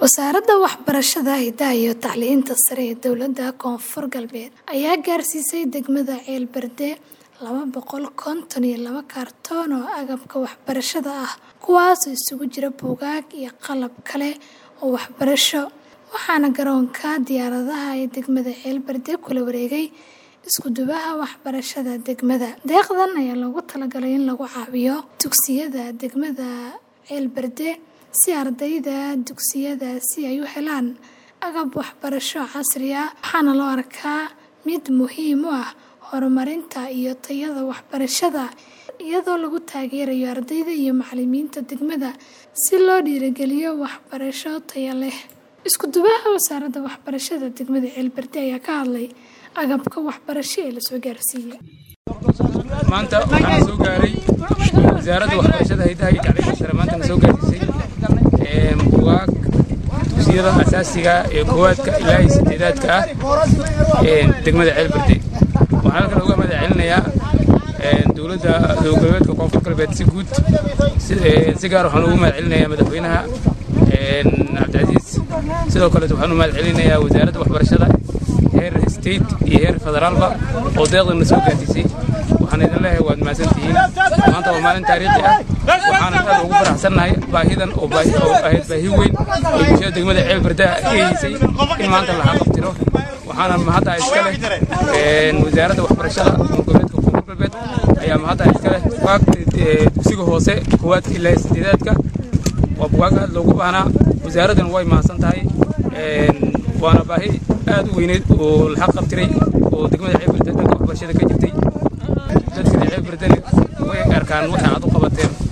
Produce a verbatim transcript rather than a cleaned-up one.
wasaaradda waxbarashada hidaha iyo tacliinta sare ee dowladda Koonfur Galbeed ayaa gaarsiisay degmada Ceelberde laba boqol konton iyo laba kaartoon oo agabka waxbarashada ah kuwaas oo isugu jira buugaag iyo qalab kale oo waxbarasho waxaana garoonka diyaaradaha ee degmada Ceelberde kula wareegay isku dubaha waxbarashada degmada. Deeqdan ayaa loogu talagalay in lagu caawiyo dugsiyada degmada Ceelberde si ardayda dugsiyada si ay u helaan agab waxbarasho casri ah waxaana loo arkaa mid muhiim u ah horumarinta iyo tayada waxbarashada iyadoo lagu taageerayo ardayda iyo macallimiinta degmada si loo dhiirigeliyo waxbarasho tayo leh. Isku dubaha wasaaradda waxbarashada degmada Ceelberde ayaa ka hadlay agabka waxbarasho ee la soo gaarsiiyay. maanta waxaan soo gaaray wasaaradda waxbarashada hidaha iyo tacliinta sare maanta soo gaarsiisay ee buugaag dugsiyada asaasiga ee koowaadka ilaa iyo sideedaadka ah ee degmada Ceelberde. waxaan kale uga mahadcelinayaa dowladda goboleedka Koonfur Galbeed si guud si gaar ah waxaan ugu mahadcelinayaa madaxweynaha Cabdicasiis sidoo kale waxaan u mahadcelinayaa wasaaradda waxbarashada heer state iyo heer federaalba oo deeqdan soo gaarsiisay. waxaan idin leeyahay waad mahadsantihiin maanta waa maalin taariikhi ah waxaan aad ugu faraxsanahay baahidan oo baahi oo ahayd baahi weyn oo bulshada degmada Ceelberde ay haysay in maanta la xaqabtiro. waxaana mahadda iska leh wasaaradda waxbarashada goboleedka Koonfur Galbeed ayaa mahadda iska leh dugsiga hoose koowaadka ilaa sideedaadka waa buugaag aad loogu baahnaa. wasaaraddan way mahadsan tahay waana baahi aad u weyneed oo la xaqabtiray oo degmada Ceelberde waxbarashada ka jirtay. dadka Ceelberde way arkaan waxa aad u qabateen